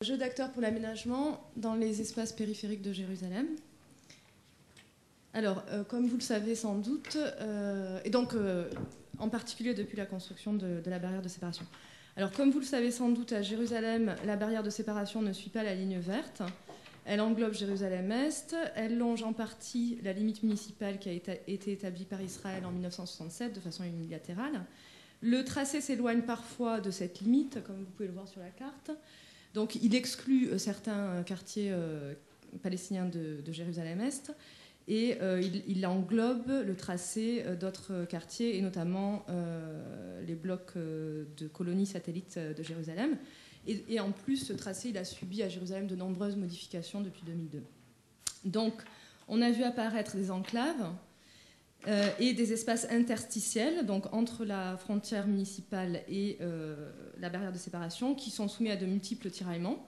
Jeu d'acteurs pour l'aménagement dans les espaces périphériques de Jérusalem. Alors, comme vous le savez sans doute, et donc en particulier depuis la construction de la barrière de séparation. Alors, comme vous le savez sans doute, à Jérusalem, la barrière de séparation ne suit pas la ligne verte. Elle englobe Jérusalem-Est, elle longe en partie la limite municipale qui a été établie par Israël en 1967 de façon unilatérale. Le tracé s'éloigne parfois de cette limite, comme vous pouvez le voir sur la carte. Donc, il exclut certains quartiers palestiniens de Jérusalem-Est et il englobe le tracé d'autres quartiers et notamment les blocs de colonies satellites de Jérusalem. Et en plus, ce tracé, il a subi à Jérusalem de nombreuses modifications depuis 2002. Donc, on a vu apparaître des enclaves et des espaces interstitiels, donc entre la frontière municipale et la barrière de séparation, qui sont soumis à de multiples tiraillements.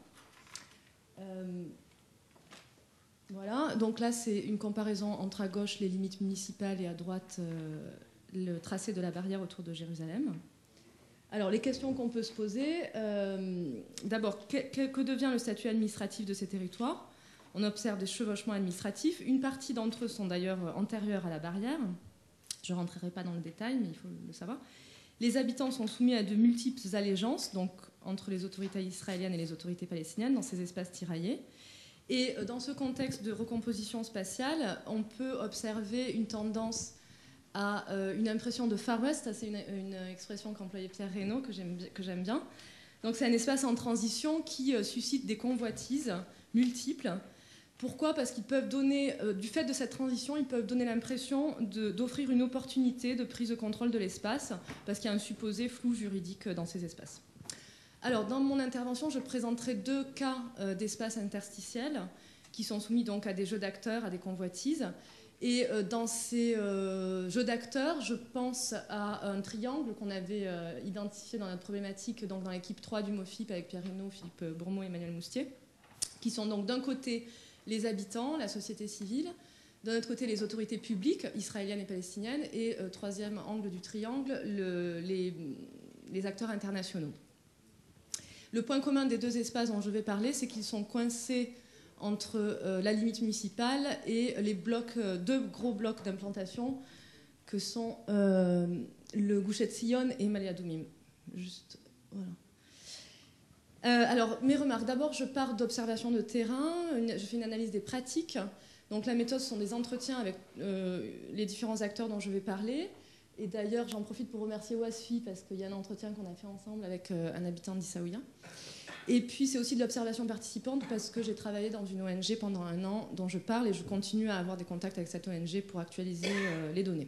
Voilà, donc là, c'est une comparaison entre à gauche les limites municipales et à droite le tracé de la barrière autour de Jérusalem. Alors, les questions qu'on peut se poser, d'abord, que devient le statut administratif de ces territoires? On observe des chevauchements administratifs. Une partie d'entre eux sont d'ailleurs antérieurs à la barrière. Je ne rentrerai pas dans le détail, mais il faut le savoir. Les habitants sont soumis à de multiples allégeances, donc entre les autorités israéliennes et les autorités palestiniennes, dans ces espaces tiraillés. Et dans ce contexte de recomposition spatiale, on peut observer une tendance à une impression de Far West. C'est une expression qu'employait Pierre Reynaud, que j'aime bien. Donc c'est un espace en transition qui suscite des convoitises multiples. Pourquoi? Parce qu'ils peuvent donner, du fait de cette transition, ils peuvent donner l'impression d'offrir une opportunité de prise de contrôle de l'espace, parce qu'il y a un supposé flou juridique dans ces espaces. Alors, dans mon intervention, je présenterai deux cas d'espaces interstitiels qui sont soumis donc à des jeux d'acteurs, à des convoitises. Et dans ces jeux d'acteurs, je pense à un triangle qu'on avait identifié dans notre problématique, donc dans l'équipe 3 du MOFIP avec Pierre Reynaud, Philippe Bourmeau et Emmanuel Moustier, qui sont donc d'un côté les habitants, la société civile, d'un autre côté les autorités publiques, israéliennes et palestiniennes, et troisième angle du triangle, les acteurs internationaux. Le point commun des deux espaces dont je vais parler, c'est qu'ils sont coincés entre la limite municipale et les blocs, deux gros blocs d'implantation que sont le Gush Etzion et Ma'ale Adumim. Juste, voilà. Alors, mes remarques. D'abord, je pars d'observations de terrain. Je fais une analyse des pratiques. Donc, la méthode, ce sont des entretiens avec les différents acteurs dont je vais parler. Et d'ailleurs, j'en profite pour remercier Wasfi parce qu'il y a un entretien qu'on a fait ensemble avec un habitant d'Issaouia. Et puis, c'est aussi de l'observation participante parce que j'ai travaillé dans une ONG pendant 1 an dont je parle et je continue à avoir des contacts avec cette ONG pour actualiser les données.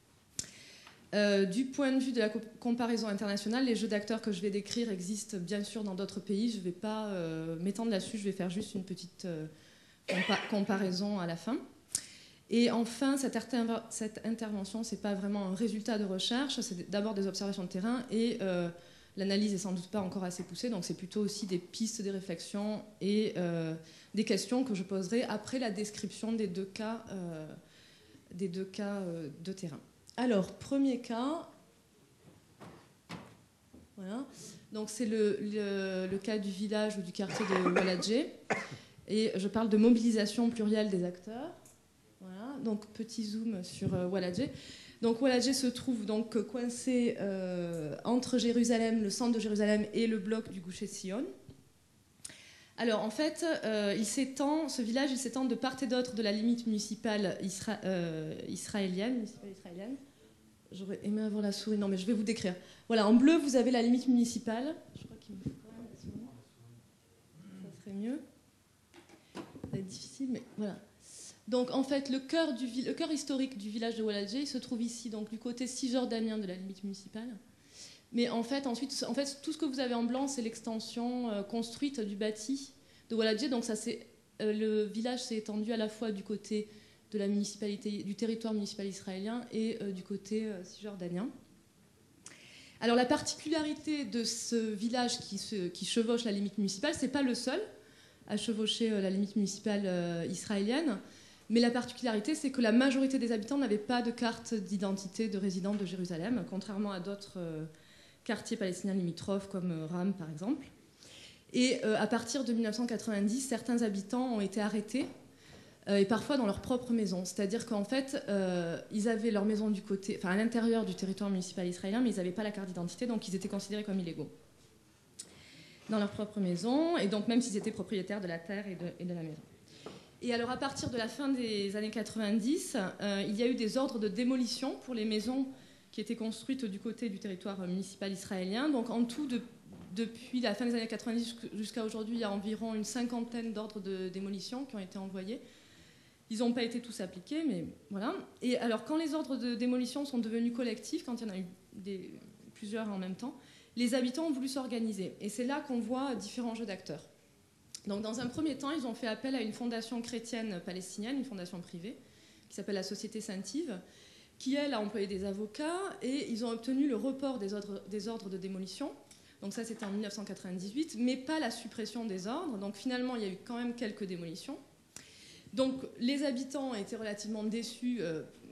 Du point de vue de la comparaison internationale, les jeux d'acteurs que je vais décrire existent bien sûr dans d'autres pays. Je ne vais pas m'étendre là-dessus, je vais faire juste une petite comparaison à la fin. Et enfin, cette intervention, ce n'est pas vraiment un résultat de recherche, c'est d'abord des observations de terrain et l'analyse n'est sans doute pas encore assez poussée, donc c'est plutôt aussi des pistes, des réflexions et des questions que je poserai après la description des deux cas de terrain. Alors, premier cas, voilà. Donc c'est le cas du village ou du quartier de Waladje, et je parle de mobilisation plurielle des acteurs. Voilà. Donc petit zoom sur Waladje. Donc Waladje se trouve donc coincé entre Jérusalem, le centre de Jérusalem et le bloc du Gush Etzion. Alors en fait, ce village il s'étend de part et d'autre de la limite municipale israélienne. J'aurais aimé avoir la souris, non mais je vais vous décrire. Voilà, en bleu vous avez la limite municipale. Je crois qu'il me faut quand même la souris. Ça serait mieux. Ça va être difficile, mais voilà. Donc en fait, le cœur historique du village de Waladje, il se trouve ici, donc du côté cisjordanien de la limite municipale. Mais en fait, ensuite, tout ce que vous avez en blanc, c'est l'extension construite du bâti de Waladje. Donc le village s'est étendu à la fois du côté de la municipalité, du territoire municipal israélien et du côté cisjordanien. Alors la particularité de ce village qui chevauche la limite municipale, c'est pas le seul à chevaucher la limite municipale israélienne. Mais la particularité, c'est que la majorité des habitants n'avaient pas de carte d'identité de résident de Jérusalem, contrairement à d'autres quartiers palestiniens limitrophes comme Ram, par exemple. Et à partir de 1990, certains habitants ont été arrêtés, et parfois dans leur propre maison. C'est-à-dire qu'en fait, ils avaient leur maison du côté, enfin à l'intérieur du territoire municipal israélien, mais ils n'avaient pas la carte d'identité, donc ils étaient considérés comme illégaux dans leur propre maison, et donc même s'ils étaient propriétaires de la terre et de la maison. Et alors à partir de la fin des années 90, il y a eu des ordres de démolition pour les maisons qui étaient construites du côté du territoire municipal israélien. Donc en tout, depuis la fin des années 90 jusqu'à aujourd'hui, il y a environ une cinquantaine d'ordres de démolition qui ont été envoyés. Ils n'ont pas été tous appliqués, mais voilà. Et alors quand les ordres de démolition sont devenus collectifs, quand il y en a eu plusieurs en même temps, les habitants ont voulu s'organiser. Et c'est là qu'on voit différents jeux d'acteurs. Donc, dans un premier temps, ils ont fait appel à une fondation chrétienne palestinienne, une fondation privée, qui s'appelle la Société Saint-Yves, qui, elle, a employé des avocats, et ils ont obtenu le report des ordres de démolition. Donc ça, c'était en 1998, mais pas la suppression des ordres. Donc finalement, il y a eu quand même quelques démolitions. Donc les habitants étaient relativement déçus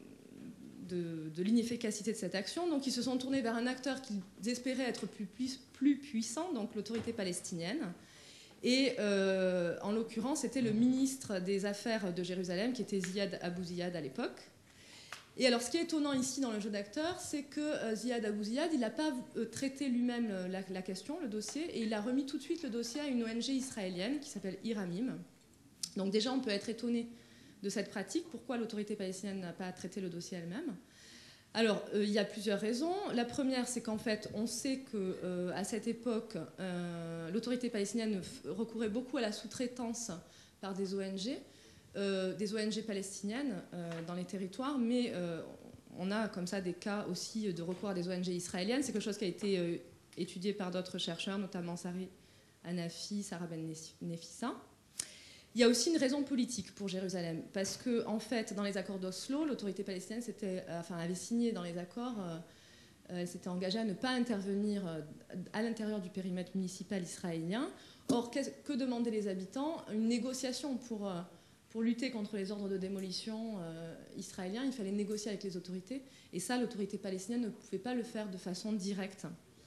de l'inefficacité de cette action. Donc ils se sont tournés vers un acteur qu'ils espéraient être plus puissant, donc l'autorité palestinienne. Et en l'occurrence, c'était le ministre des Affaires de Jérusalem, qui était Ziad Abou Ziad à l'époque. Et alors, ce qui est étonnant ici dans le jeu d'acteurs, c'est que Ziad Abou Ziad, il n'a pas traité lui-même la question, le dossier, et il a remis tout de suite le dossier à une ONG israélienne qui s'appelle Iramim. Donc déjà, on peut être étonné de cette pratique. Pourquoi l'autorité palestinienne n'a pas traité le dossier elle-même? Alors, il y a plusieurs raisons. La première, c'est qu'en fait, on sait qu'à cette époque, l'autorité palestinienne recourait beaucoup à la sous-traitance par des ONG palestiniennes dans les territoires, mais on a comme ça des cas aussi de recours à des ONG israéliennes. C'est quelque chose qui a été étudié par d'autres chercheurs, notamment Sari Hanafi, Sarah Ben Nefissa. Il y a aussi une raison politique pour Jérusalem, parce que en fait, dans les accords d'Oslo, l'autorité palestinienne avait signé dans les accords, elle s'était engagée à ne pas intervenir à l'intérieur du périmètre municipal israélien. Or, que demandaient les habitants? Une négociation pour lutter contre les ordres de démolition israéliens. Il fallait négocier avec les autorités, et ça, l'autorité palestinienne ne pouvait pas le faire de façon directe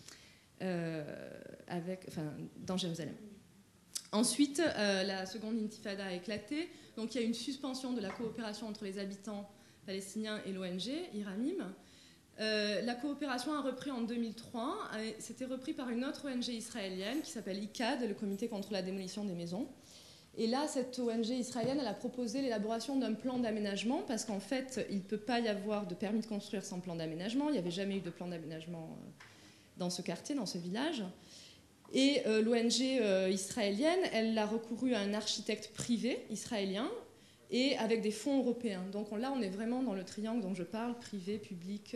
dans Jérusalem. Ensuite, la seconde intifada a éclaté. Donc il y a une suspension de la coopération entre les habitants palestiniens et l'ONG, Iramim. La coopération a repris en 2003. C'était repris par une autre ONG israélienne qui s'appelle ICAD, le Comité contre la démolition des maisons. Et là, cette ONG israélienne, elle a proposé l'élaboration d'un plan d'aménagement, parce qu'en fait, il ne peut pas y avoir de permis de construire sans plan d'aménagement. Il n'y avait jamais eu de plan d'aménagement dans ce quartier, dans ce village. Et l'ONG israélienne, elle a recouru à un architecte privé israélien et avec des fonds européens. Donc là, on est vraiment dans le triangle dont je parle, privé, public,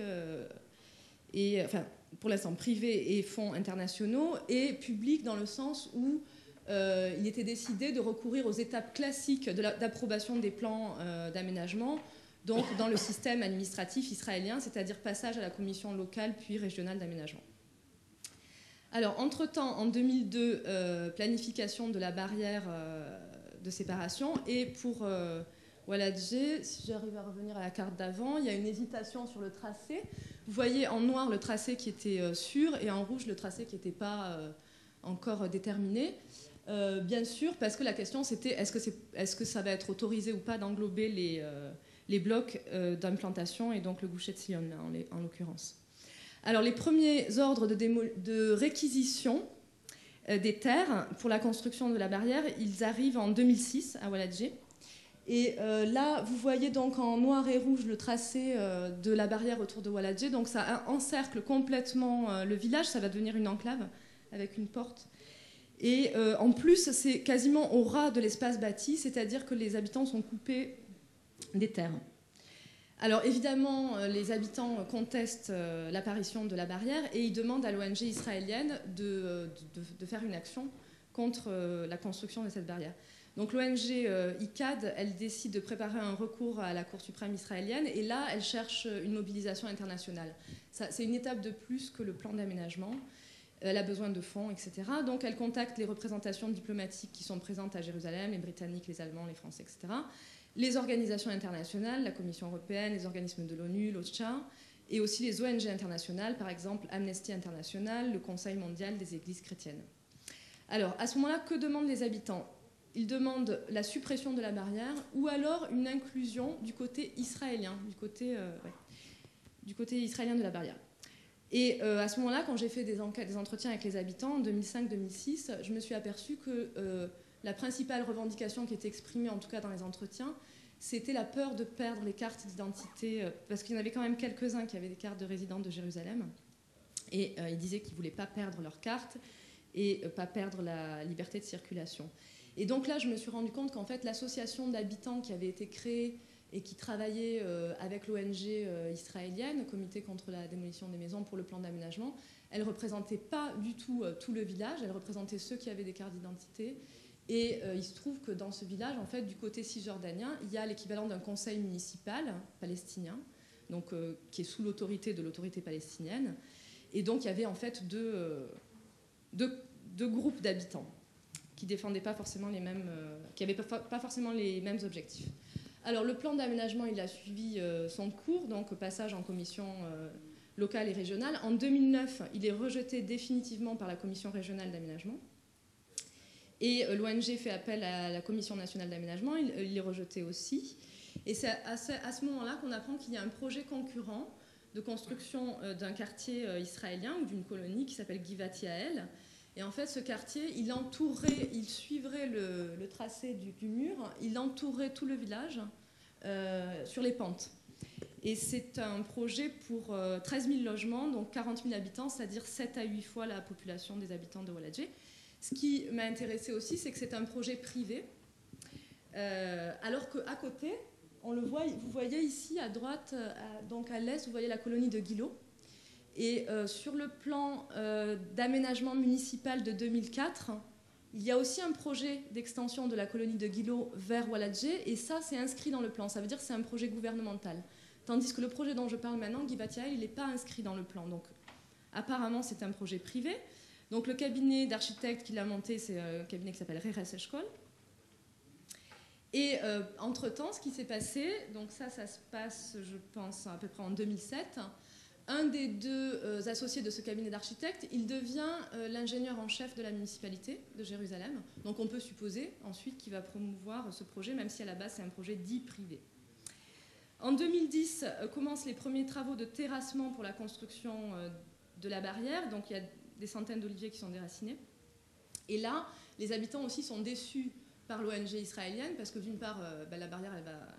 pour l'instant, privé et fonds internationaux, et public dans le sens où il était décidé de recourir aux étapes classiques d'approbation des plans d'aménagement, donc dans le système administratif israélien, c'est-à-dire passage à la commission locale puis régionale d'aménagement. Alors, entre-temps, en 2002, planification de la barrière de séparation. Et pour Oualadjé, si j'arrive à revenir à la carte d'avant, il y a une hésitation sur le tracé. Vous voyez en noir le tracé qui était sûr et en rouge le tracé qui n'était pas encore déterminé. Bien sûr, parce que la question c'était est-ce que ça va être autorisé ou pas d'englober les blocs d'implantation et donc le Gush Etzion en l'occurrence. Alors, les premiers ordres de réquisition des terres pour la construction de la barrière, ils arrivent en 2006 à Oualadjé. Et là, vous voyez donc en noir et rouge le tracé de la barrière autour de Oualadjé. Donc, ça encercle complètement le village. Ça va devenir une enclave avec une porte. Et en plus, c'est quasiment au ras de l'espace bâti, c'est-à-dire que les habitants sont coupés des terres. Alors évidemment, les habitants contestent l'apparition de la barrière et ils demandent à l'ONG israélienne de faire une action contre la construction de cette barrière. Donc l'ONG ICAD, elle décide de préparer un recours à la Cour suprême israélienne et là, elle cherche une mobilisation internationale. C'est une étape de plus que le plan d'aménagement. Elle a besoin de fonds, etc. Donc elle contacte les représentations diplomatiques qui sont présentes à Jérusalem, les Britanniques, les Allemands, les Français, etc., les organisations internationales, la Commission européenne, les organismes de l'ONU, l'OCHA, et aussi les ONG internationales, par exemple Amnesty International, le Conseil mondial des églises chrétiennes. Alors, à ce moment-là, que demandent les habitants? Ils demandent la suppression de la barrière ou alors une inclusion du côté israélien, du côté israélien de la barrière. Et à ce moment-là, quand j'ai fait des entretiens avec les habitants en 2005-2006, je me suis aperçue que la principale revendication qui était exprimée, en tout cas dans les entretiens, c'était la peur de perdre les cartes d'identité, parce qu'il y en avait quand même quelques-uns qui avaient des cartes de résidents de Jérusalem. Et ils disaient qu'ils ne voulaient pas perdre leurs cartes et pas perdre la liberté de circulation. Et donc là, je me suis rendu compte qu'en fait, l'association d'habitants qui avait été créée et qui travaillait avec l'ONG israélienne, Comité contre la démolition des maisons pour le plan d'aménagement, elle ne représentait pas du tout tout le village, elle représentait ceux qui avaient des cartes d'identité. Et il se trouve que dans ce village, en fait, du côté cisjordanien, il y a l'équivalent d'un conseil municipal palestinien, donc, qui est sous l'autorité de l'autorité palestinienne. Et donc, il y avait en fait deux groupes d'habitants qui défendaient pas forcément les mêmes, qui n'avaient pas forcément les mêmes objectifs. Alors, le plan d'aménagement, il a suivi son cours, donc passage en commission locale et régionale. En 2009, il est rejeté définitivement par la commission régionale d'aménagement. Et l'ONG fait appel à la commission nationale d'aménagement, il est rejeté aussi. Et c'est à ce moment-là qu'on apprend qu'il y a un projet concurrent de construction d'un quartier israélien ou d'une colonie qui s'appelle Givat Yael. Et en fait, ce quartier, il suivrait le tracé du mur, il entourait tout le village sur les pentes. Et c'est un projet pour 13 000 logements, donc 40 000 habitants, c'est-à-dire 7 à 8 fois la population des habitants de Oualadjé. Ce qui m'a intéressé aussi, c'est que c'est un projet privé, alors qu'à côté, on le voit, vous voyez ici à droite, donc à l'est, vous voyez la colonie de Guilo. Et sur le plan d'aménagement municipal de 2004, il y a aussi un projet d'extension de la colonie de Guilo vers Oualadjé, et ça, c'est inscrit dans le plan. Ça veut dire que c'est un projet gouvernemental. Tandis que le projet dont je parle maintenant, Givat Yael, il n'est pas inscrit dans le plan. Donc, apparemment, c'est un projet privé. Donc, le cabinet d'architectes qui l'a monté, c'est un cabinet qui s'appelle Reres Eshkol. Et entre-temps, ce qui s'est passé, donc ça se passe, je pense, à peu près en 2007, un des deux associés de ce cabinet d'architectes, il devient l'ingénieur en chef de la municipalité de Jérusalem. Donc on peut supposer ensuite qu'il va promouvoir ce projet, même si à la base c'est un projet dit privé. En 2010, commencent les premiers travaux de terrassement pour la construction de la barrière. Donc il y a des centaines d'oliviers qui sont déracinés. Et là, les habitants aussi sont déçus par l'ONG israélienne, parce que d'une part, la barrière,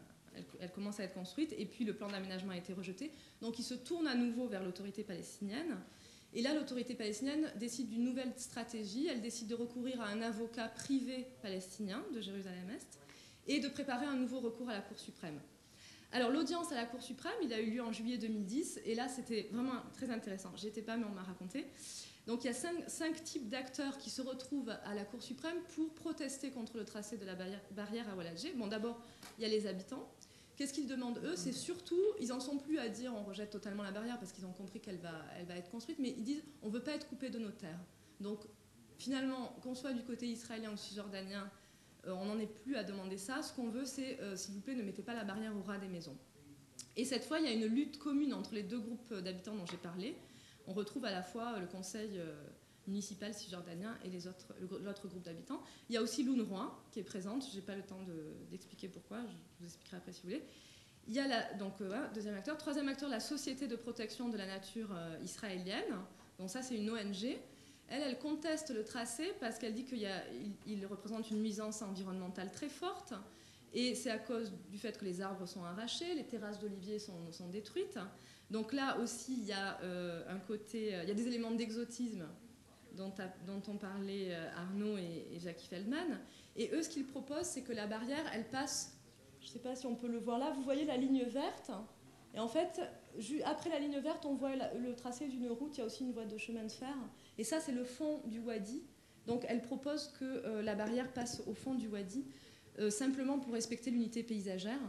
elle commence à être construite, et puis le plan d'aménagement a été rejeté. Donc ils se tournent à nouveau vers l'autorité palestinienne. Et là, l'autorité palestinienne décide d'une nouvelle stratégie. Elle décide de recourir à un avocat privé palestinien de Jérusalem-Est et de préparer un nouveau recours à la Cour suprême. Alors l'audience à la Cour suprême, il a eu lieu en juillet 2010, et là c'était vraiment très intéressant. J'y étais pas, mais on m'a raconté. Donc il y a cinq types d'acteurs qui se retrouvent à la Cour suprême pour protester contre le tracé de la barrière à Oualadjé. Bon, d'abord, il y a les habitants. Qu'est-ce qu'ils demandent, eux? C'est surtout, ils n'en sont plus à dire on rejette totalement la barrière parce qu'ils ont compris qu'elle va être construite, mais ils disent on ne veut pas être coupé de nos terres. Donc finalement, qu'on soit du côté israélien ou cisjordanien, on n'en est plus à demander ça. Ce qu'on veut, c'est, s'il vous plaît, ne mettez pas la barrière au ras des maisons. Et cette fois, il y a une lutte commune entre les deux groupes d'habitants dont j'ai parlé. On retrouve à la fois le conseil municipal cisjordanien et l'autre groupe d'habitants. Il y a aussi l'UNRWA qui est présente. Je n'ai pas le temps d'expliquer pourquoi, je vous expliquerai après si vous voulez. Il y a deuxième acteur. Troisième acteur, la Société de protection de la nature israélienne. Donc ça, c'est une ONG. Elle conteste le tracé parce qu'elle dit qu'il représente une nuisance environnementale très forte. Et c'est à cause du fait que les arbres sont arrachés, les terrasses d'oliviers sont détruites. Donc là aussi, il y a il y a des éléments d'exotisme dont ont parlé Arnaud et Jackie Feldman. Et eux, ce qu'ils proposent, c'est que la barrière, elle passe, je ne sais pas si on peut le voir là, vous voyez la ligne verte. Et en fait, après la ligne verte, on voit le tracé d'une route, il y a aussi une voie de chemin de fer. Et ça, c'est le fond du wadi. Donc elle propose que la barrière passe au fond du wadi, simplement pour respecter l'unité paysagère.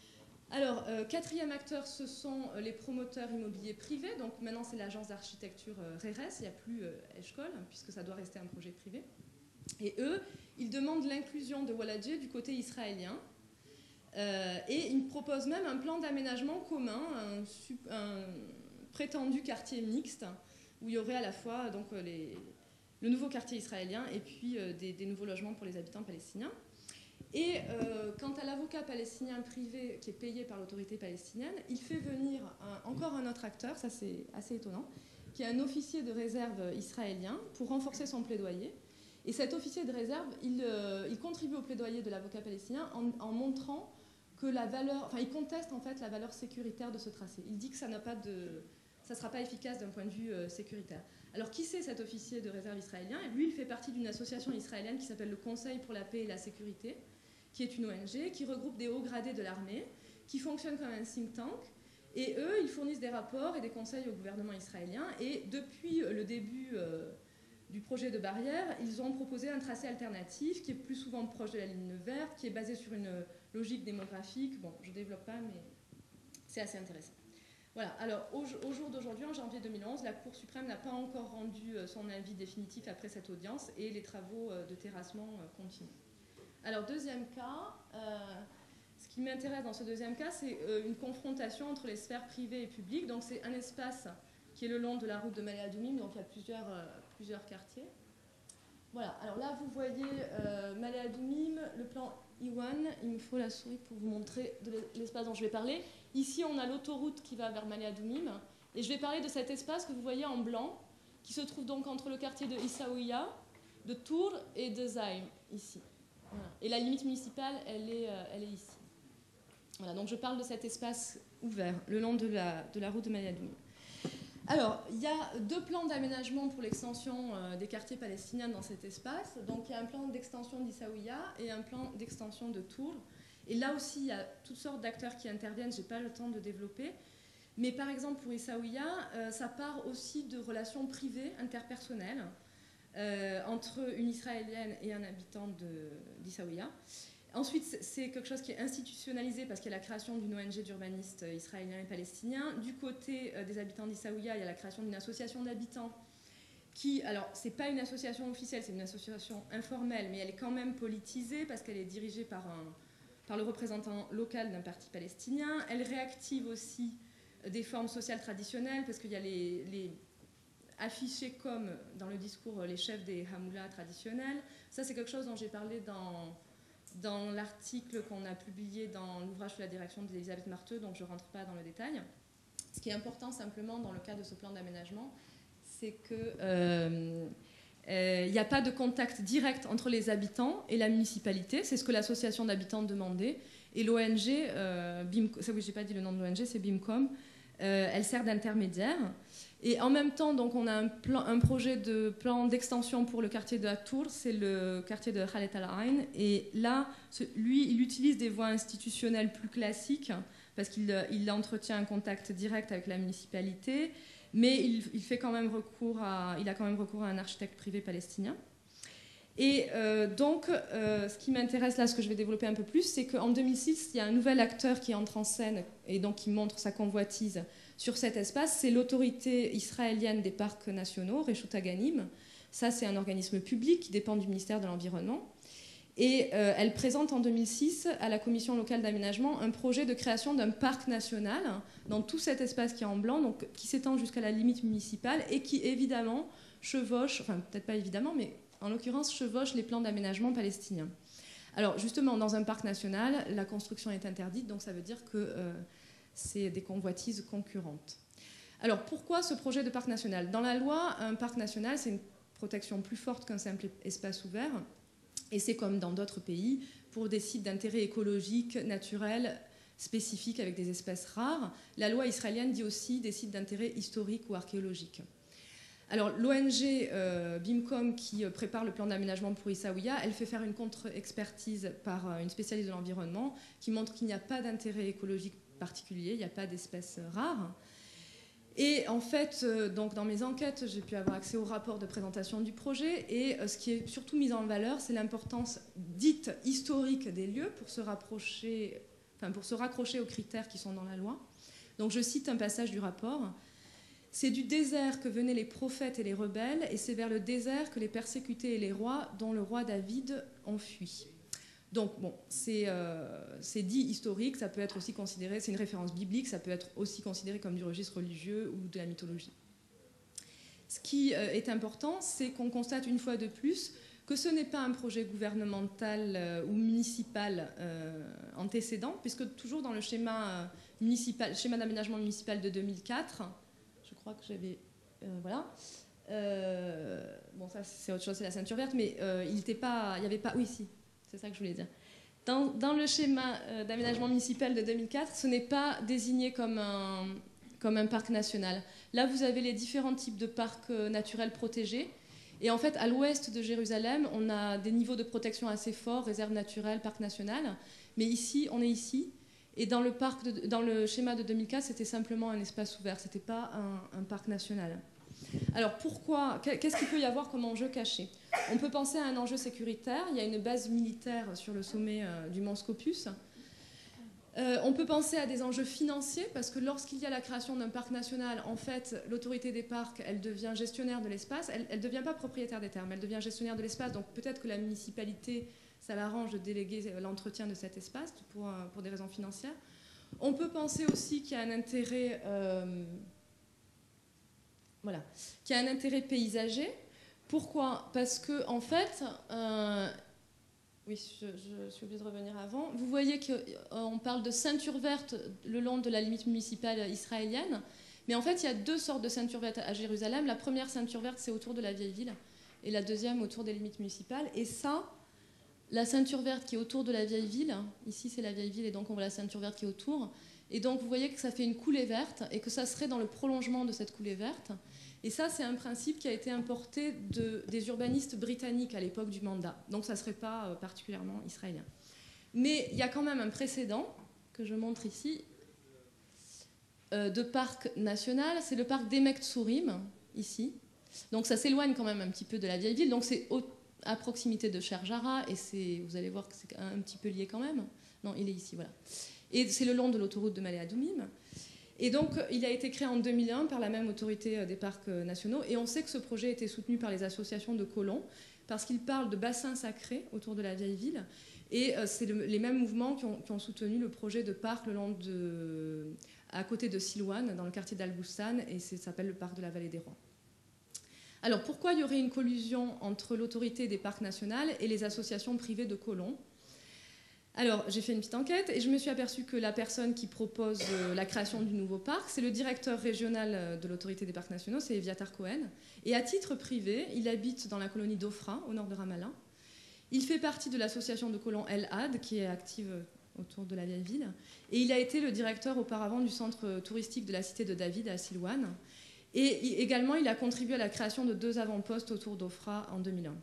Alors, quatrième acteur, ce sont les promoteurs immobiliers privés. Donc maintenant, c'est l'agence d'architecture Reres, il n'y a plus Eshkol, puisque ça doit rester un projet privé. Et eux, ils demandent l'inclusion de Oualadjé du côté israélien. Et ils proposent même un plan d'aménagement commun, un prétendu quartier mixte, où il y aurait à la fois donc, le nouveau quartier israélien et puis des nouveaux logements pour les habitants palestiniens. Et quant à l'avocat palestinien privé qui est payé par l'autorité palestinienne, il fait venir encore un autre acteur, ça c'est assez étonnant, qui est un officier de réserve israélien pour renforcer son plaidoyer. Et cet officier de réserve, il contribue au plaidoyer de l'avocat palestinien en montrant que la valeur, enfin il conteste en fait la valeur sécuritaire de ce tracé. Il dit que ça ne sera pas efficace d'un point de vue sécuritaire. Alors qui c'est cet officier de réserve israélien? Et lui, il fait partie d'une association israélienne qui s'appelle le Conseil pour la paix et la sécurité, qui est une ONG, qui regroupe des hauts gradés de l'armée, qui fonctionne comme un think tank. Et eux, ils fournissent des rapports et des conseils au gouvernement israélien. Et depuis le début du projet de barrière, ils ont proposé un tracé alternatif qui est plus souvent proche de la ligne verte, qui est basé sur une logique démographique. Bon, je ne développe pas, mais c'est assez intéressant. Voilà, alors au jour d'aujourd'hui, en janvier 2011, la Cour suprême n'a pas encore rendu son avis définitif après cette audience et les travaux de terrassement continuent. Alors, deuxième cas, ce qui m'intéresse dans ce deuxième cas, c'est une confrontation entre les sphères privées et publiques. Donc, c'est un espace qui est le long de la route de Ma'ale Adumim, donc il y a plusieurs quartiers. Voilà, alors là, vous voyez Ma'ale Adumim, le plan Iwan. Il me faut la souris pour vous montrer l'espace dont je vais parler. Ici, on a l'autoroute qui va vers Ma'ale Adumim. Et je vais parler de cet espace que vous voyez en blanc, qui se trouve donc entre le quartier de Issaouia, de Tour et de Zaïm, ici. Voilà. Et la limite municipale, elle est ici. Voilà, donc je parle de cet espace ouvert, le long de la route de Ma'ale Adumim. Alors, il y a deux plans d'aménagement pour l'extension des quartiers palestiniens dans cet espace. Donc, il y a un plan d'extension d'Issaouia et un plan d'extension de Tour. Et là aussi, il y a toutes sortes d'acteurs qui interviennent, je n'ai pas le temps de développer. Mais par exemple, pour Issaouia, ça part aussi de relations privées, interpersonnelles, entre une Israélienne et un habitant d'Issaouia. Ensuite, c'est quelque chose qui est institutionnalisé parce qu'il y a la création d'une ONG d'urbanistes israéliens et palestiniens. Du côté des habitants d'Issaouia, il y a la création d'une association d'habitants qui, alors, c'est pas une association officielle, c'est une association informelle, mais elle est quand même politisée parce qu'elle est dirigée par le représentant local d'un parti palestinien. Elle réactive aussi des formes sociales traditionnelles parce qu'il y a les affichés comme dans le discours les chefs des Hamoula traditionnels. Ça, c'est quelque chose dont j'ai parlé dans l'article qu'on a publié dans l'ouvrage sous la direction d'Elisabeth Marteux, donc je ne rentre pas dans le détail. Ce qui est important simplement dans le cas de ce plan d'aménagement, c'est qu'il n'y a pas de contact direct entre les habitants et la municipalité. C'est ce que l'association d'habitants demandait. Et l'ONG, oui, j'ai pas dit le nom de l'ONG, c'est BIMCOM, elle sert d'intermédiaire. Et en même temps, donc, on a un projet de plan d'extension pour le quartier de Atour, c'est le quartier de Khalet al-Ain. Et là, lui, il utilise des voies institutionnelles plus classiques parce qu'il entretient un contact direct avec la municipalité, mais il a quand même recours à un architecte privé palestinien. Et donc, ce qui m'intéresse là, ce que je vais développer un peu plus, c'est qu'en 2006, il y a un nouvel acteur qui entre en scène et donc qui montre sa convoitise sur cet espace. C'est l'autorité israélienne des parcs nationaux, Reshut HaGanim. Ça, c'est un organisme public qui dépend du ministère de l'Environnement. Et elle présente en 2006 à la commission locale d'aménagement un projet de création d'un parc national dans tout cet espace qui est en blanc, donc qui s'étend jusqu'à la limite municipale et qui évidemment chevauche, enfin peut-être pas évidemment, mais en l'occurrence chevauche les plans d'aménagement palestiniens. Alors justement, dans un parc national, la construction est interdite, donc ça veut dire que c'est des convoitises concurrentes. Alors pourquoi ce projet de parc national? Dans la loi, un parc national, c'est une protection plus forte qu'un simple espace ouvert. Et c'est comme dans d'autres pays, pour des sites d'intérêt écologique, naturel, spécifiques avec des espèces rares. La loi israélienne dit aussi des sites d'intérêt historique ou archéologique. Alors l'ONG BIMCOM qui prépare le plan d'aménagement pour Issaouia, elle fait faire une contre-expertise par une spécialiste de l'environnement qui montre qu'il n'y a pas d'intérêt écologique particulier, il n'y a pas d'espèces rares. Et en fait, donc dans mes enquêtes, j'ai pu avoir accès au rapport de présentation du projet. Et ce qui est surtout mis en valeur, c'est l'importance dite historique des lieux pour se raccrocher aux critères qui sont dans la loi. Donc je cite un passage du rapport. « C'est du désert que venaient les prophètes et les rebelles, et c'est vers le désert que les persécutés et les rois, dont le roi David, ont fui. » Donc, bon, c'est dit historique, ça peut être aussi considéré, c'est une référence biblique, ça peut être aussi considéré comme du registre religieux ou de la mythologie. ce qui est important, c'est qu'on constate une fois de plus que ce n'est pas un projet gouvernemental ou municipal antécédent, puisque toujours dans le schéma d'aménagement municipal de 2004, je crois que j'avais... voilà. Bon, ça c'est autre chose, c'est la ceinture verte, mais il n'y avait pas... Oui, si, c'est ça que je voulais dire. Dans le schéma d'aménagement municipal de 2004, ce n'est pas désigné comme un parc national. Là, vous avez les différents types de parcs naturels protégés. Et en fait, à l'ouest de Jérusalem, on a des niveaux de protection assez forts, réserve naturelle, parc national. Mais ici, on est ici. Et dans le schéma de 2004, c'était simplement un espace ouvert. Ce n'était pas un parc national. Alors pourquoi? Qu'est-ce qu'il peut y avoir comme enjeu caché? On peut penser à un enjeu sécuritaire. Il y a une base militaire sur le sommet du mont Scopus. On peut penser à des enjeux financiers, parce que lorsqu'il y a la création d'un parc national, en fait, l'autorité des parcs, elle devient gestionnaire de l'espace. Elle ne devient pas propriétaire des terres, mais elle devient gestionnaire de l'espace. Donc peut-être que la municipalité, ça l'arrange de déléguer l'entretien de cet espace pour des raisons financières. On peut penser aussi qu'il y a un intérêt... Voilà, qui a un intérêt paysager. Pourquoi? Parce que en fait, oui, je suis obligée de revenir avant. Vous voyez qu'on parle de ceinture verte le long de la limite municipale israélienne, mais en fait, il y a deux sortes de ceintures vertes à Jérusalem. La première ceinture verte, c'est autour de la vieille ville, et la deuxième autour des limites municipales. Et ça, la ceinture verte qui est autour de la vieille ville, ici c'est la vieille ville, et donc on voit la ceinture verte qui est autour. Et donc vous voyez que ça fait une coulée verte et que ça serait dans le prolongement de cette coulée verte. Et ça, c'est un principe qui a été importé des urbanistes britanniques à l'époque du mandat. Donc ça ne serait pas particulièrement israélien. Mais il y a quand même un précédent que je montre ici de parc national. C'est le parc d'Emek Tsurim, ici. Donc ça s'éloigne quand même un petit peu de la vieille ville. Donc c'est à proximité de Sherjara. Et vous allez voir que c'est un petit peu lié quand même. Non, il est ici, voilà. Et c'est le long de l'autoroute de Ma'ale Adumim. Et donc, il a été créé en 2001 par la même autorité des parcs nationaux. Et on sait que ce projet a été soutenu par les associations de colons, parce qu'il parle de bassins sacrés autour de la vieille ville. Et c'est les mêmes mouvements qui ont soutenu le projet de parc à côté de Silouane, dans le quartier d'Al-Boustan, et ça s'appelle le parc de la Vallée des Rois. Alors, pourquoi il y aurait une collusion entre l'autorité des parcs nationaux et les associations privées de colons ? Alors, j'ai fait une petite enquête et je me suis aperçue que la personne qui propose la création du nouveau parc, c'est le directeur régional de l'autorité des parcs nationaux, c'est Eviatar Cohen. Et à titre privé, il habite dans la colonie d'Ofra, au nord de Ramallah. Il fait partie de l'association de colons El Had, qui est active autour de la vieille ville. Et il a été le directeur auparavant du centre touristique de la cité de David à Silouane. Et également, il a contribué à la création de 2 avant-postes autour d'Ofra en 2001.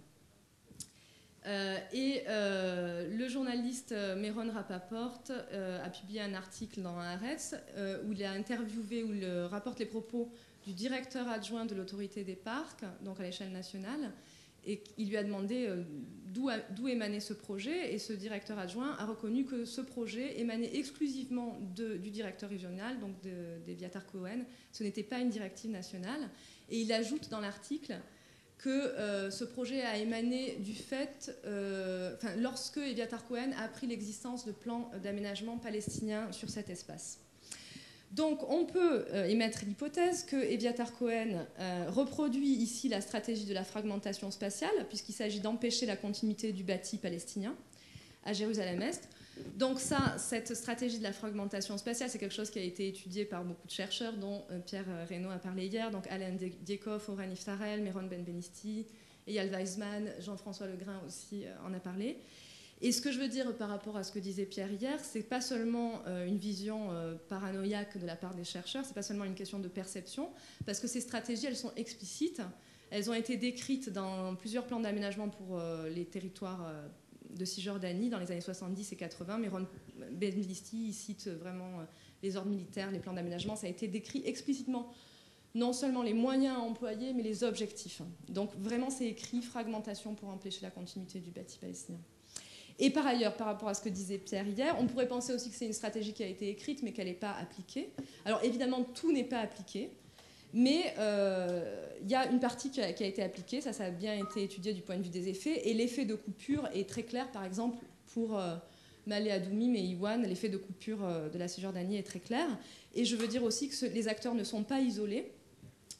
Le journaliste Meron Rapaport a publié un article dans Haaretz où il a interviewé, où il rapporte les propos du directeur adjoint de l'autorité des parcs, donc à l'échelle nationale, et il lui a demandé d'où émanait ce projet, et ce directeur adjoint a reconnu que ce projet émanait exclusivement du directeur régional, donc d'Eviatar Cohen. Ce n'était pas une directive nationale, et il ajoute dans l'article que ce projet a émané du fait, lorsque Eviatar Cohen a appris l'existence de plans d'aménagement palestiniens sur cet espace. Donc on peut émettre l'hypothèse que Eviatar Cohen reproduit ici la stratégie de la fragmentation spatiale, puisqu'il s'agit d'empêcher la continuité du bâti palestinien à Jérusalem-Est. Donc cette stratégie de la fragmentation spatiale, c'est quelque chose qui a été étudié par beaucoup de chercheurs, dont Pierre Reynaud a parlé hier, donc Alain Diekhoff, Oren Iftarel, Meron Ben-Benisti, Eyal Weizmann, Jean-François Legrain aussi en a parlé. Et ce que je veux dire par rapport à ce que disait Pierre hier, c'est pas seulement une vision paranoïaque de la part des chercheurs, c'est pas seulement une question de perception, parce que ces stratégies, elles sont explicites, elles ont été décrites dans plusieurs plans d'aménagement pour les territoires de Cisjordanie dans les années 70 et 80. Meron Ben-Benisti cite vraiment les ordres militaires, les plans d'aménagement, ça a été décrit explicitement, non seulement les moyens à employer, mais les objectifs. Donc vraiment, c'est écrit fragmentation pour empêcher la continuité du bâti palestinien. Et par ailleurs, par rapport à ce que disait Pierre hier, on pourrait penser aussi que c'est une stratégie qui a été écrite, mais qu'elle n'est pas appliquée. Alors évidemment, tout n'est pas appliqué, mais il y a une partie qui a été appliquée, ça a bien été étudié du point de vue des effets, et l'effet de coupure est très clair, par exemple, pour Ma'ale Adumim et Iwan, l'effet de coupure de la Cisjordanie est très clair. Et je veux dire aussi que les acteurs ne sont pas isolés.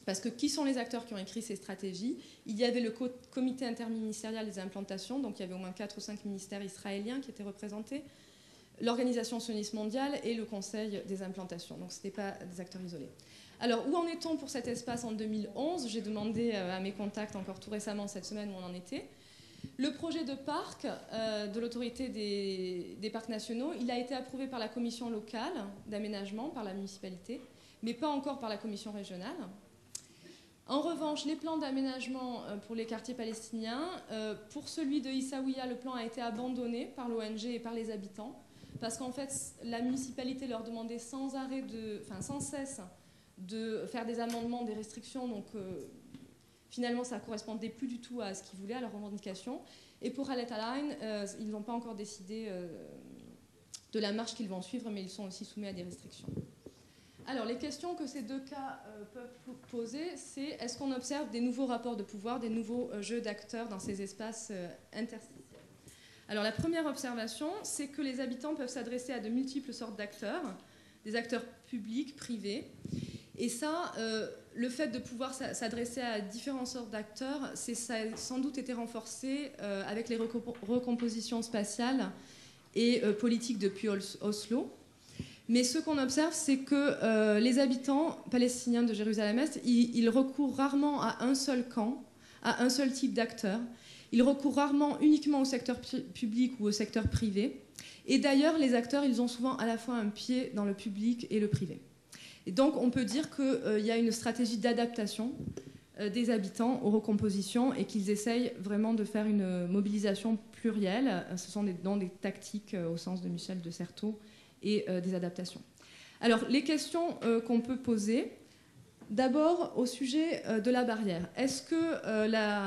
Parce que qui sont les acteurs qui ont écrit ces stratégies? Il y avait le comité interministériel des implantations, donc il y avait au moins 4 ou 5 ministères israéliens qui étaient représentés, l'Organisation sioniste mondiale et le Conseil des implantations. Donc ce n'étaient pas des acteurs isolés. Alors où en est-on pour cet espace en 2011? J'ai demandé à mes contacts encore tout récemment cette semaine où on en était. Le projet de parc de l'autorité des parcs nationaux, il a été approuvé par la commission locale d'aménagement, par la municipalité, mais pas encore par la commission régionale. En revanche, les plans d'aménagement pour les quartiers palestiniens, pour celui de Essaouia, le plan a été abandonné par l'ONG et par les habitants, parce qu'en fait, la municipalité leur demandait sans cesse de faire des amendements, des restrictions, donc finalement, ça ne correspondait plus du tout à ce qu'ils voulaient, à leurs revendications. Et pour Halet Alain, ils n'ont pas encore décidé de la marche qu'ils vont suivre, mais ils sont aussi soumis à des restrictions. Alors, les questions que ces deux cas peuvent poser, c'est est-ce qu'on observe des nouveaux rapports de pouvoir, des nouveaux jeux d'acteurs dans ces espaces interstitiels? Alors, la première observation, c'est que les habitants peuvent s'adresser à de multiples sortes d'acteurs, des acteurs publics, privés. Et ça, le fait de pouvoir s'adresser à différentes sortes d'acteurs, ça a sans doute été renforcé avec les recompositions spatiales et politiques depuis Oslo. Mais ce qu'on observe, c'est que les habitants palestiniens de Jérusalem-Est, ils recourent rarement à un seul camp, à un seul type d'acteur. Ils recourent rarement uniquement au secteur public ou au secteur privé. Et d'ailleurs, les acteurs, ils ont souvent à la fois un pied dans le public et le privé. Et donc, on peut dire qu'il y a une stratégie d'adaptation des habitants aux recompositions et qu'ils essayent vraiment de faire une mobilisation plurielle. Ce sont des tactiques au sens de Michel de Certeau et des adaptations. Alors, les questions qu'on peut poser, d'abord au sujet de la barrière. Est-ce que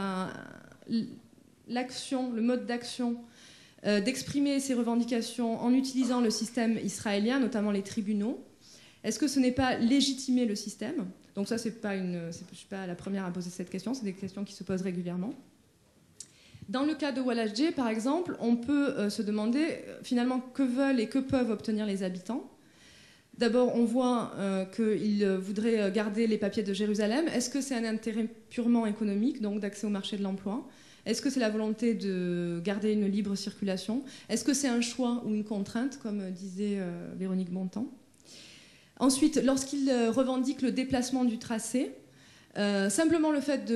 l'action, le mode d'action d'exprimer ces revendications en utilisant le système israélien, notamment les tribunaux, est-ce que ce n'est pas légitimer le système? Donc ça, je ne suis pas la première à poser cette question, c'est des questions qui se posent régulièrement. Dans le cas de Oualajé, par exemple, on peut se demander finalement que veulent et que peuvent obtenir les habitants. D'abord, on voit qu'ils voudraient garder les papiers de Jérusalem. Est-ce que c'est un intérêt purement économique, donc d'accès au marché de l'emploi? Est-ce que c'est la volonté de garder une libre circulation? Est-ce que c'est un choix ou une contrainte, comme disait Véronique Bontemps? Ensuite, lorsqu'ils revendiquent le déplacement du tracé, simplement le fait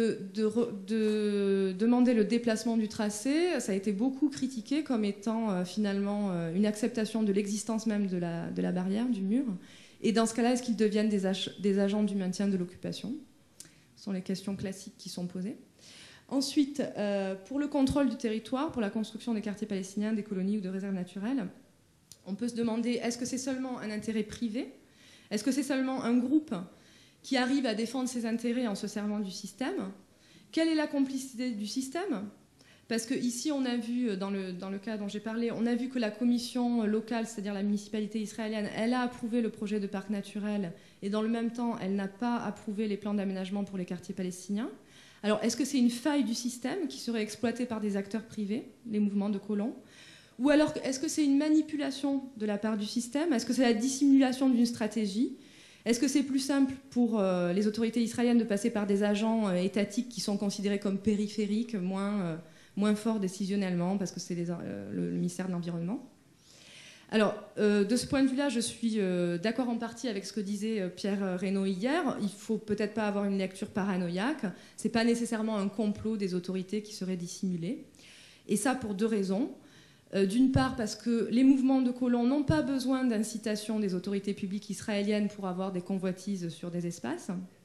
de demander le déplacement du tracé, ça a été beaucoup critiqué comme étant finalement une acceptation de l'existence même de la barrière, du mur. Et dans ce cas-là, est-ce qu'ils deviennent des agents du maintien de l'occupation? Ce sont les questions classiques qui sont posées. Ensuite, pour le contrôle du territoire, pour la construction des quartiers palestiniens, des colonies ou de réserves naturelles, on peut se demander, est-ce que c'est seulement un intérêt privé? Est-ce que c'est seulement un groupe qui arrive à défendre ses intérêts en se servant du système? Quelle est la complicité du système? Parce qu'ici, on a vu, dans le cas dont j'ai parlé, on a vu que la commission locale, c'est-à-dire la municipalité israélienne, elle a approuvé le projet de parc naturel et dans le même temps, elle n'a pas approuvé les plans d'aménagement pour les quartiers palestiniens. Alors, est-ce que c'est une faille du système qui serait exploitée par des acteurs privés, les mouvements de colons? Ou alors, est-ce que c'est une manipulation de la part du système? Est-ce que c'est la dissimulation d'une stratégie? Est-ce que c'est plus simple pour les autorités israéliennes de passer par des agents étatiques qui sont considérés comme périphériques, moins forts décisionnellement, parce que c'est le ministère de l'Environnement? Alors, de ce point de vue-là, je suis d'accord en partie avec ce que disait Pierre Reynaud hier. Il ne faut peut-être pas avoir une lecture paranoïaque. Ce n'est pas nécessairement un complot des autorités qui serait dissimulé. Et ça pour deux raisons. D'une part, parce que les mouvements de colons n'ont pas besoin d'incitation des autorités publiques israéliennes pour avoir des convoitises sur des espaces.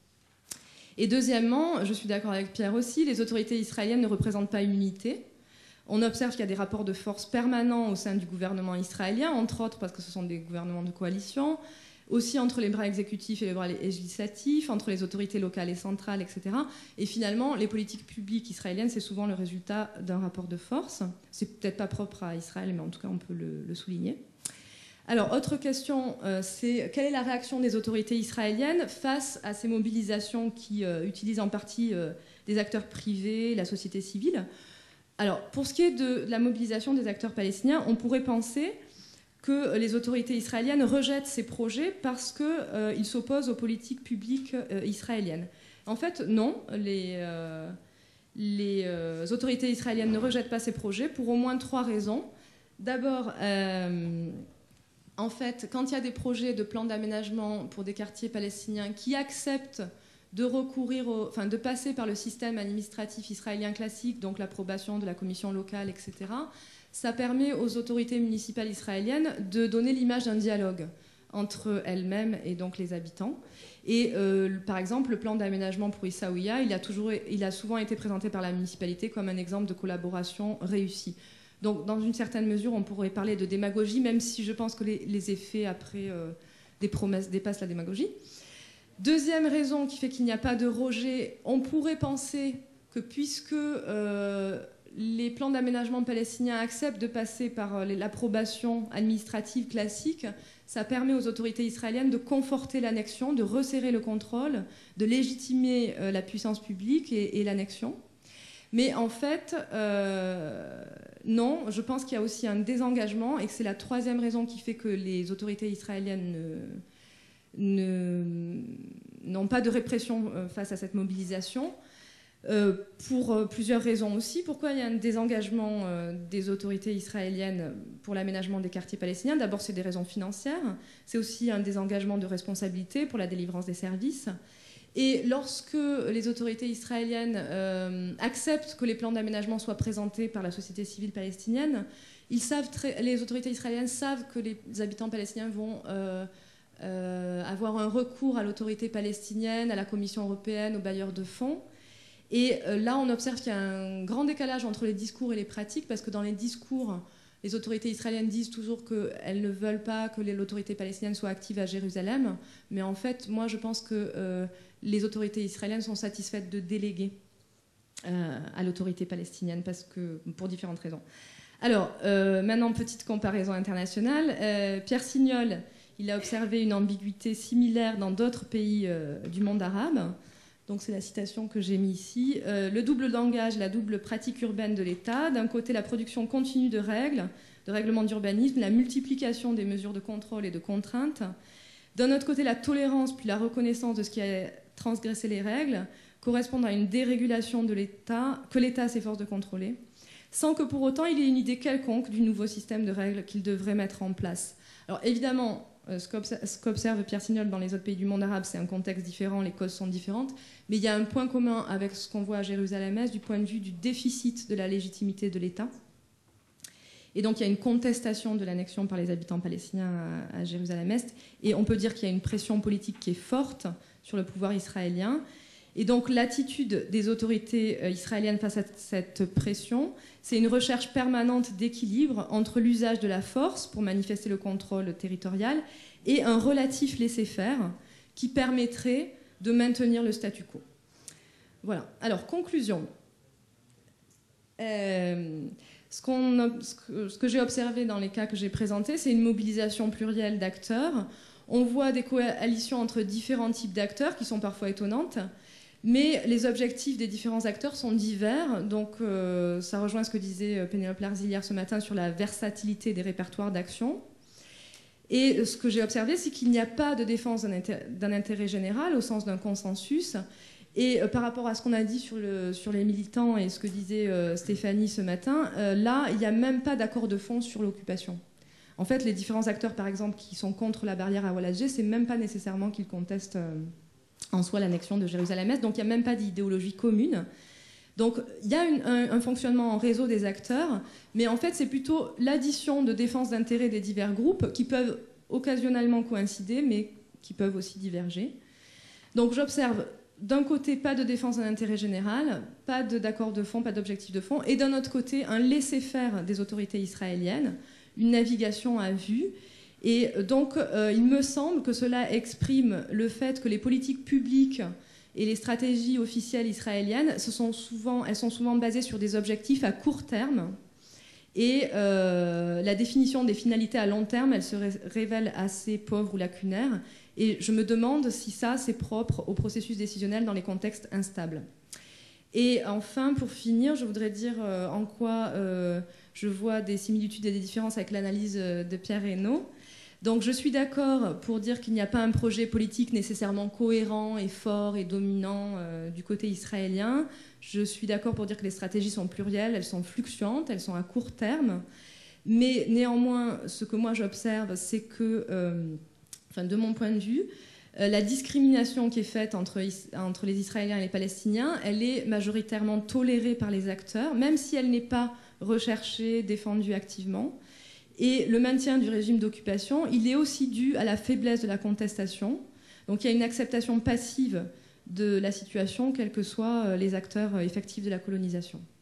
Et deuxièmement, je suis d'accord avec Pierre aussi, les autorités israéliennes ne représentent pas une unité. On observe qu'il y a des rapports de force permanents au sein du gouvernement israélien, entre autres parce que ce sont des gouvernements de coalition, aussi entre les bras exécutifs et les bras législatifs, entre les autorités locales et centrales, etc. Et finalement, les politiques publiques israéliennes, c'est souvent le résultat d'un rapport de force. C'est peut-être pas propre à Israël, mais en tout cas, on peut le souligner. Alors, autre question, c'est quelle est la réaction des autorités israéliennes face à ces mobilisations qui utilisent en partie des acteurs privés, la société civile? Alors, pour ce qui est de la mobilisation des acteurs palestiniens, on pourrait penser que les autorités israéliennes rejettent ces projets parce qu'ils s'opposent aux politiques publiques israéliennes. En fait, non, les autorités israéliennes ne rejettent pas ces projets pour au moins 3 raisons. D'abord, en fait, quand il y a des projets de plans d'aménagement pour des quartiers palestiniens qui acceptent de recourir, de passer par le système administratif israélien classique, donc l'approbation de la commission locale, etc., ça permet aux autorités municipales israéliennes de donner l'image d'un dialogue entre elles-mêmes et donc les habitants. Et par exemple, le plan d'aménagement pour Essaouia, il a souvent été présenté par la municipalité comme un exemple de collaboration réussie. Donc, dans une certaine mesure, on pourrait parler de démagogie, même si je pense que les effets après des promesses dépassent la démagogie. Deuxième raison qui fait qu'il n'y a pas de rejet, on pourrait penser que puisque les plans d'aménagement palestiniens acceptent de passer par l'approbation administrative classique, ça permet aux autorités israéliennes de conforter l'annexion, de resserrer le contrôle, de légitimer la puissance publique et l'annexion. Mais en fait, non, je pense qu'il y a aussi un désengagement et que c'est la 3e raison qui fait que les autorités israéliennes n'ont pas de répression face à cette mobilisation, pour plusieurs raisons aussi. Pourquoi il y a un désengagement des autorités israéliennes pour l'aménagement des quartiers palestiniens? D'abord, c'est des raisons financières. C'est aussi un désengagement de responsabilité pour la délivrance des services. Et lorsque les autorités israéliennes acceptent que les plans d'aménagement soient présentés par la société civile palestinienne, les autorités israéliennes savent que les habitants palestiniens vont avoir un recours à l'autorité palestinienne, à la Commission européenne, aux bailleurs de fonds. Et là, on observe qu'il y a un grand décalage entre les discours et les pratiques, parce que dans les discours, les autorités israéliennes disent toujours qu'elles ne veulent pas que l'autorité palestinienne soit active à Jérusalem. Mais en fait, moi, je pense que les autorités israéliennes sont satisfaites de déléguer à l'autorité palestinienne, pour différentes raisons. Alors, maintenant, petite comparaison internationale. Pierre Signol, il a observé une ambiguïté similaire dans d'autres pays du monde arabe. Donc c'est la citation que j'ai mise ici. Le double langage, la double pratique urbaine de l'État. D'un côté, la production continue de règles, de règlements d'urbanisme, la multiplication des mesures de contrôle et de contraintes. D'un autre côté, la tolérance puis la reconnaissance de ce qui a transgressé les règles correspondent à une dérégulation de l'État que l'État s'efforce de contrôler, sans que pour autant il ait une idée quelconque du nouveau système de règles qu'il devrait mettre en place. Alors évidemment, ce qu'observe Pierre Signol dans les autres pays du monde arabe, c'est un contexte différent, les causes sont différentes, mais il y a un point commun avec ce qu'on voit à Jérusalem-Est du point de vue du déficit de la légitimité de l'État. Et donc il y a une contestation de l'annexion par les habitants palestiniens à Jérusalem-Est, et on peut dire qu'il y a une pression politique qui est forte sur le pouvoir israélien. Et donc l'attitude des autorités israéliennes face à cette pression, c'est une recherche permanente d'équilibre entre l'usage de la force pour manifester le contrôle territorial et un relatif laisser-faire qui permettrait de maintenir le statu quo. Voilà. Alors, conclusion. Ce que j'ai observé dans les cas que j'ai présentés, c'est une mobilisation plurielle d'acteurs. On voit des coalitions entre différents types d'acteurs qui sont parfois étonnantes. Mais les objectifs des différents acteurs sont divers, donc ça rejoint ce que disait Pénélope Larzy hier ce matin sur la versatilité des répertoires d'action. Et ce que j'ai observé, c'est qu'il n'y a pas de défense d'un intérêt général au sens d'un consensus. Et par rapport à ce qu'on a dit sur les militants et ce que disait Stéphanie ce matin, là, il n'y a même pas d'accord de fond sur l'occupation. En fait, les différents acteurs, par exemple, qui sont contre la barrière à Oualadjé, c'est même pas nécessairement qu'ils contestent en soi l'annexion de Jérusalem-Est, donc il n'y a même pas d'idéologie commune. Donc il y a un fonctionnement en réseau des acteurs, mais en fait c'est plutôt l'addition de défense d'intérêts des divers groupes qui peuvent occasionnellement coïncider, mais qui peuvent aussi diverger. Donc j'observe d'un côté pas de défense d'un intérêt général, pas d'accord de fond, pas d'objectif de fond, et d'un autre côté un laisser-faire des autorités israéliennes, une navigation à vue. Et donc, il me semble que cela exprime le fait que les politiques publiques et les stratégies officielles israéliennes, elles sont souvent basées sur des objectifs à court terme. Et la définition des finalités à long terme, elle se révèle assez pauvre ou lacunaire. Et je me demande si ça, c'est propre au processus décisionnel dans les contextes instables. Et enfin, pour finir, je voudrais dire en quoi je vois des similitudes et des différences avec l'analyse de Pierre Reynaud. Donc je suis d'accord pour dire qu'il n'y a pas un projet politique nécessairement cohérent et fort et dominant du côté israélien. Je suis d'accord pour dire que les stratégies sont plurielles, elles sont fluctuantes, elles sont à court terme. Mais néanmoins, ce que moi j'observe, c'est que, de mon point de vue, la discrimination qui est faite entre les Israéliens et les Palestiniens, elle est majoritairement tolérée par les acteurs, même si elle n'est pas recherchée, défendue activement. Et le maintien du régime d'occupation, il est aussi dû à la faiblesse de la contestation. Donc il y a une acceptation passive de la situation, quels que soient les acteurs effectifs de la colonisation.